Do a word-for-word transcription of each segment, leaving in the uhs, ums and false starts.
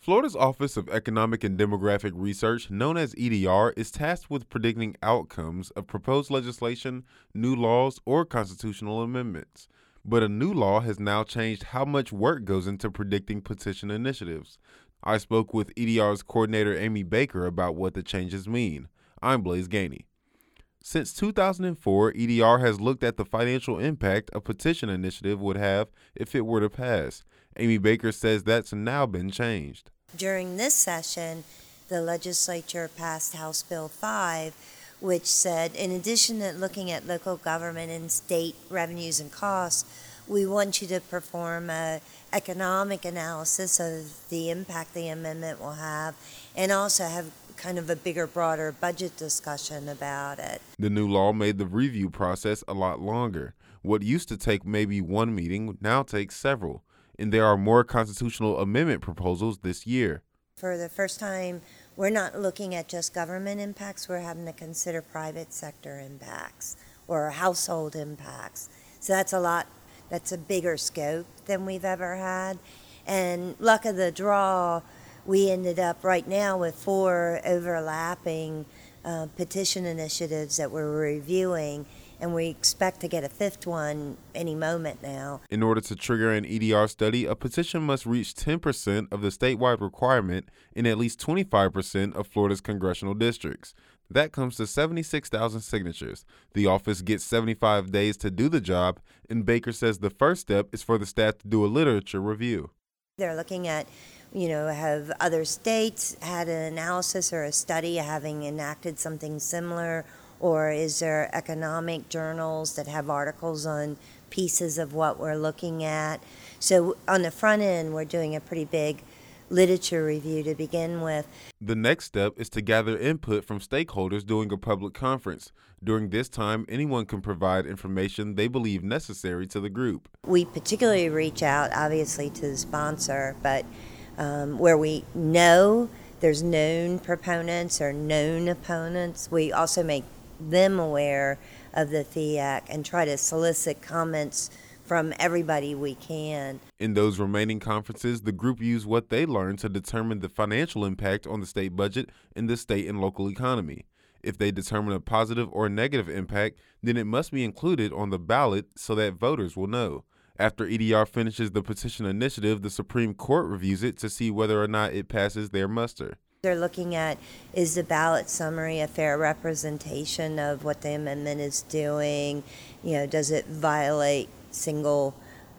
Florida's Office of Economic and Demographic Research, known as E D R, is tasked with predicting outcomes of proposed legislation, new laws, or constitutional amendments. But a new law has now changed how much work goes into predicting petition initiatives. I spoke with E D R's coordinator Amy Baker about what the changes mean. I'm Blaze Gainey. Since two thousand four, E D R has looked at the financial impact a petition initiative would have if it were to pass. Amy Baker says that's now been changed. During this session, the legislature passed House Bill five, which said, in addition to looking at local government and state revenues and costs, we want you to perform an economic analysis of the impact the amendment will have, and also have kind of a bigger, broader budget discussion about it. The new law made the review process a lot longer. What used to take maybe one meeting now takes several. And there are more constitutional amendment proposals this year. For the first time, we're not looking at just government impacts, we're having to consider private sector impacts or household impacts. So that's a lot, that's a bigger scope than we've ever had. And luck of the draw, we ended up right now with four overlapping uh, petition initiatives that we're reviewing, and we expect to get a fifth one any moment now. In order to trigger an E D R study, a petition must reach ten percent of the statewide requirement in at least twenty-five percent of Florida's congressional districts. That comes to seventy-six thousand signatures. The office gets seventy-five days to do the job, and Baker says the first step is for the staff to do a literature review. They're looking at, you know, have other states had an analysis or a study having enacted something similar? Or is there economic journals that have articles on pieces of what we're looking at? So on the front end, we're doing a pretty big literature review to begin with. The next step is to gather input from stakeholders during a public conference. During this time, anyone can provide information they believe necessary to the group. We particularly reach out, obviously, to the sponsor, but um, where we know there's known proponents or known opponents, we also make them aware of the F E A C and try to solicit comments from everybody we can. In those remaining conferences, the group used what they learned to determine the financial impact on the state budget and the state and local economy. If they determine a positive or negative impact, then it must be included on the ballot so that voters will know. After E D R finishes the petition initiative, the Supreme Court reviews it to see whether or not it passes their muster. They're looking at, is the ballot summary a fair representation of what the amendment is doing? You know, does it violate single,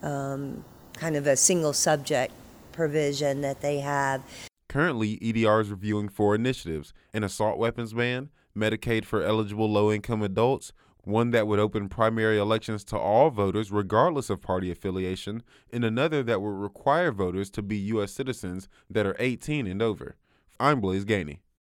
um, kind of a single subject provision that they have? Currently, E D R is reviewing four initiatives: an assault weapons ban, Medicaid for eligible low-income adults, one that would open primary elections to all voters regardless of party affiliation, and another that would require voters to be U S citizens that are eighteen and over. I'm Blaze Gainey.